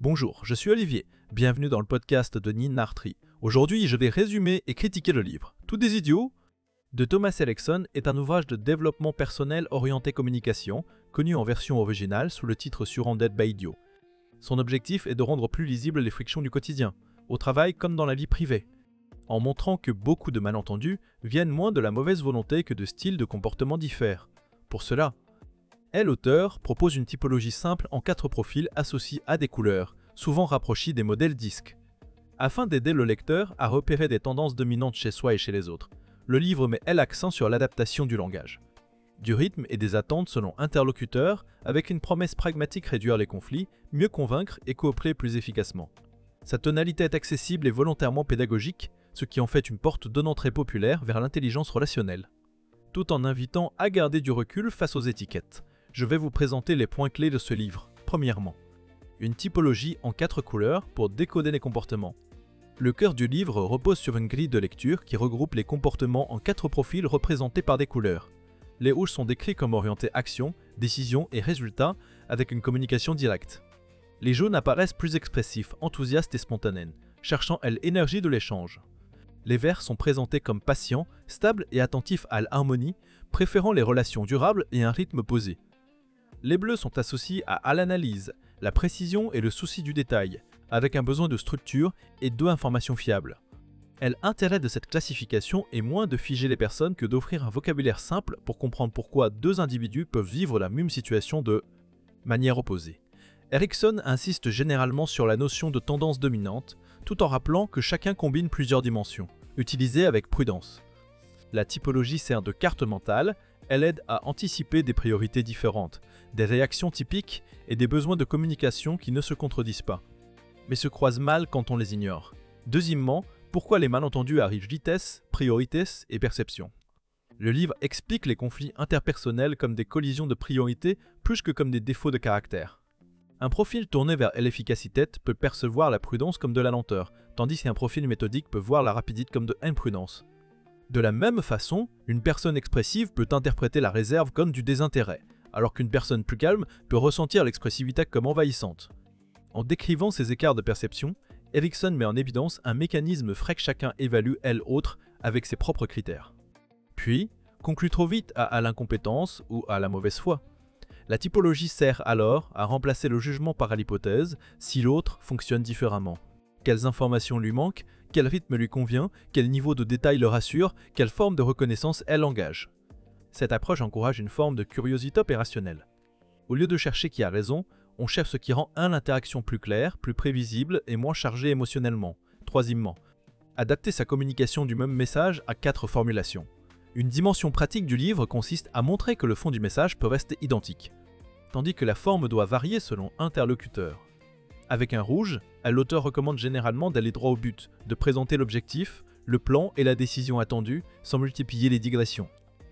Bonjour, je suis Olivier, bienvenue dans le podcast de Ninartri. Aujourd'hui, je vais résumer et critiquer le livre « Tous des idiots ?» de Thomas Erikson est un ouvrage de développement personnel orienté communication, connu en version originale sous le titre Surrounded by Idiots. Son objectif est de rendre plus lisibles les frictions du quotidien, au travail comme dans la vie privée, en montrant que beaucoup de malentendus viennent moins de la mauvaise volonté que de styles de comportement diffèrent. Pour cela, l'auteur propose une typologie simple en 4 profils associés à des couleurs, souvent rapprochés des modèles disques. Afin d'aider le lecteur à repérer des tendances dominantes chez soi et chez les autres, le livre met l'accent sur l'adaptation du langage, du rythme et des attentes selon interlocuteurs, avec une promesse pragmatique réduire les conflits, mieux convaincre et coopérer plus efficacement. Sa tonalité est accessible et volontairement pédagogique, ce qui en fait une porte d'entrée populaire vers l'intelligence relationnelle. Tout en invitant à garder du recul face aux étiquettes, je vais vous présenter les points clés de ce livre. Premièrement, une typologie en 4 couleurs pour décoder les comportements. Le cœur du livre repose sur une grille de lecture qui regroupe les comportements en 4 profils représentés par des couleurs. Les rouges sont décrits comme orientés action, décision et résultat avec une communication directe. Les jaunes apparaissent plus expressifs, enthousiastes et spontanés, cherchant l'énergie de l'échange. Les verts sont présentés comme patients, stables et attentifs à l'harmonie, préférant les relations durables et un rythme posé. Les bleus sont associés à l'analyse, la précision et le souci du détail, avec un besoin de structure et d'informations fiables. L'intérêt de cette classification est moins de figer les personnes que d'offrir un vocabulaire simple pour comprendre pourquoi 2 individus peuvent vivre la même situation de manière opposée. Erikson insiste généralement sur la notion de tendance dominante, tout en rappelant que chacun combine plusieurs dimensions, utilisées avec prudence. La typologie sert de carte mentale, elle aide à anticiper des priorités différentes, des réactions typiques et des besoins de communication qui ne se contredisent pas, mais se croisent mal quand on les ignore. Deuxièmement, pourquoi les malentendus arrivent vitesse, priorités et perception. Le livre explique les conflits interpersonnels comme des collisions de priorités plus que comme des défauts de caractère. Un profil tourné vers l'efficacité peut percevoir la prudence comme de la lenteur, tandis qu'un profil méthodique peut voir la rapidité comme de l'imprudence. De la même façon, une personne expressive peut interpréter la réserve comme du désintérêt, alors qu'une personne plus calme peut ressentir l'expressivité comme envahissante. En décrivant ces écarts de perception, Erikson met en évidence un mécanisme ferait que chacun évalue l'autre avec ses propres critères. Puis, conclut trop vite à l'incompétence ou à la mauvaise foi. La typologie sert alors à remplacer le jugement par l'hypothèse si l'autre fonctionne différemment. Quelles informations lui manquent, quel rythme lui convient, quel niveau de détail le rassure, quelle forme de reconnaissance elle engage. Cette approche encourage une forme de curiosité opérationnelle. Au lieu de chercher qui a raison, on cherche ce qui rend l'interaction plus claire, plus prévisible et moins chargée émotionnellement. Troisièmement, adapter sa communication du même message à 4 formulations. Une dimension pratique du livre consiste à montrer que le fond du message peut rester identique, tandis que la forme doit varier selon interlocuteur. Avec un rouge, l'auteur recommande généralement d'aller droit au but, de présenter l'objectif, le plan et la décision attendue sans multiplier les digressions.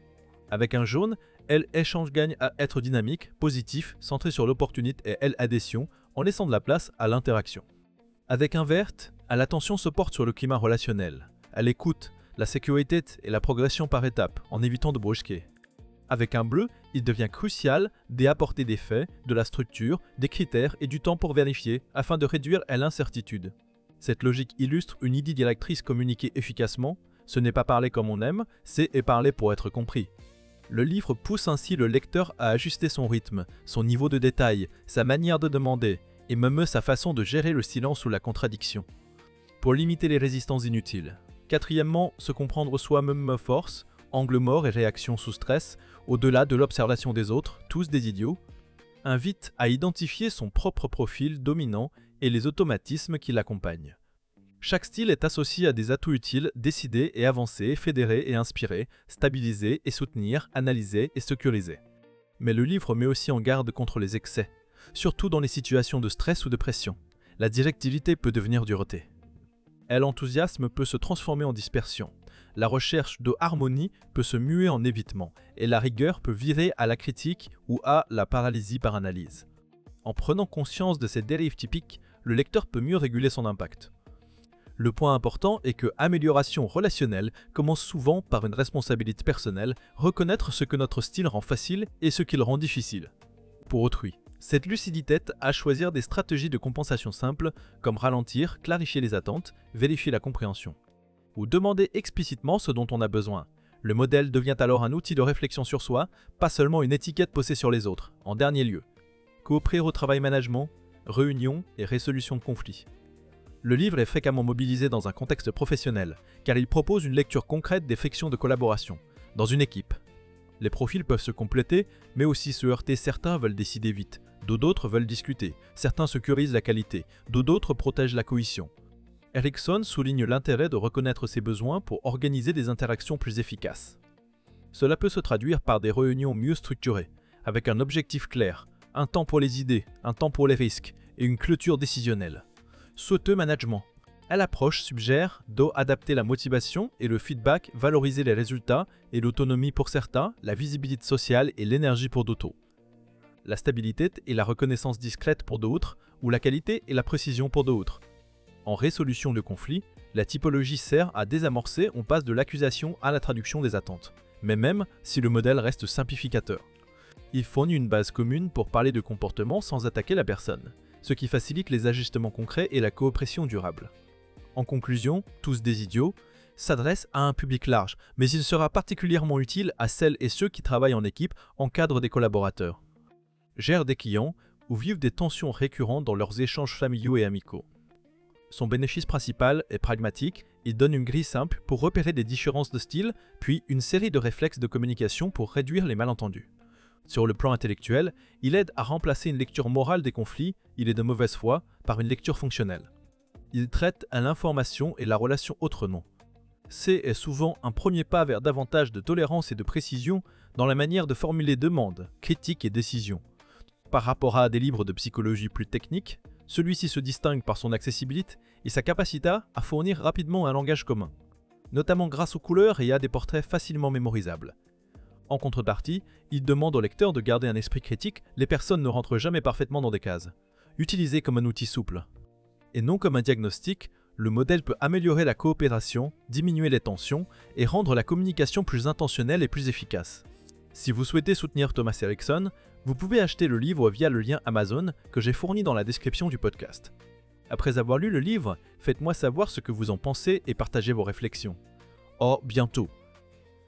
Avec un jaune, l'échange gagne à être dynamique, positif, centré sur l'opportunité et l'adhésion, en laissant de la place à l'interaction. Avec un vert, l'attention se porte sur le climat relationnel, à l'écoute, la sécurité et la progression par étapes, en évitant de brusquer. Avec un bleu, il devient crucial d'apporter des faits, de la structure, des critères et du temps pour vérifier, afin de réduire l'incertitude. Cette logique illustre une idée directrice communiquée efficacement. Ce n'est pas parler comme on aime, c'est parler pour être compris. Le livre pousse ainsi le lecteur à ajuster son rythme, son niveau de détail, sa manière de demander, et même sa façon de gérer le silence ou la contradiction, pour limiter les résistances inutiles. Quatrièmement, se comprendre soi-même force, angle mort et réaction sous stress, au-delà de l'observation des autres, tous des idiots, invite à identifier son propre profil dominant et les automatismes qui l'accompagnent. Chaque style est associé à des atouts utiles, décider et avancer, fédérer et inspirer, stabiliser et soutenir, analyser et sécuriser. Mais le livre met aussi en garde contre les excès, surtout dans les situations de stress ou de pression. La directivité peut devenir dureté. L'enthousiasme peut se transformer en dispersion. La recherche de harmonie peut se muer en évitement, et la rigueur peut virer à la critique ou à la paralysie par analyse. En prenant conscience de ces dérives typiques, le lecteur peut mieux réguler son impact. Le point important est que amélioration relationnelle commence souvent par une responsabilité personnelle, reconnaître ce que notre style rend facile et ce qu'il rend difficile. Pour autrui. Cette lucidité aide à choisir des stratégies de compensation simples comme ralentir, clarifier les attentes, vérifier la compréhension. Ou demander explicitement ce dont on a besoin. Le modèle devient alors un outil de réflexion sur soi, pas seulement une étiquette posée sur les autres. En dernier lieu, coopérer au travail management, réunion et résolution de conflits. Le livre est fréquemment mobilisé dans un contexte professionnel, car il propose une lecture concrète des frictions de collaboration, dans une équipe. Les profils peuvent se compléter, mais aussi se heurter. Certains veulent décider vite, d'autres veulent discuter, certains sécurisent la qualité, d'autres protègent la cohésion. Erikson souligne l'intérêt de reconnaître ses besoins pour organiser des interactions plus efficaces. Cela peut se traduire par des réunions mieux structurées, avec un objectif clair, un temps pour les idées, un temps pour les risques et une clôture décisionnelle. Sauteux management. L'approche suggère d'adapter la motivation et le feedback, valoriser les résultats et l'autonomie pour certains, la visibilité sociale et l'énergie pour d'autres. La stabilité et la reconnaissance discrète pour d'autres, ou la qualité et la précision pour d'autres. En résolution de conflits, la typologie sert à désamorcer, on passe de l'accusation à la traduction des attentes, mais même si le modèle reste simplificateur. Il fournit une base commune pour parler de comportement sans attaquer la personne, ce qui facilite les ajustements concrets et la coopération durable. En conclusion, Tous des idiots s'adresse à un public large, mais il sera particulièrement utile à celles et ceux qui travaillent en équipe, encadrent des collaborateurs, gèrent des clients ou vivent des tensions récurrentes dans leurs échanges familiaux et amicaux. Son bénéfice principal est pragmatique, il donne une grille simple pour repérer des différences de style, puis une série de réflexes de communication pour réduire les malentendus. Sur le plan intellectuel, il aide à remplacer une lecture morale des conflits, il est de mauvaise foi, par une lecture fonctionnelle. Il traite à l'information et la relation autrement. C'est souvent un premier pas vers davantage de tolérance et de précision dans la manière de formuler demandes, critiques et décisions. Par rapport à des livres de psychologie plus techniques, celui-ci se distingue par son accessibilité et sa capacité à fournir rapidement un langage commun, notamment grâce aux couleurs et à des portraits facilement mémorisables. En contrepartie, il demande au lecteur de garder un esprit critique, les personnes ne rentrent jamais parfaitement dans des cases. Utilisé comme un outil souple. Et non comme un diagnostic, le modèle peut améliorer la coopération, diminuer les tensions et rendre la communication plus intentionnelle et plus efficace. Si vous souhaitez soutenir Thomas Erikson, vous pouvez acheter le livre via le lien Amazon que j'ai fourni dans la description du podcast. Après avoir lu le livre, faites-moi savoir ce que vous en pensez et partagez vos réflexions. Bientôt.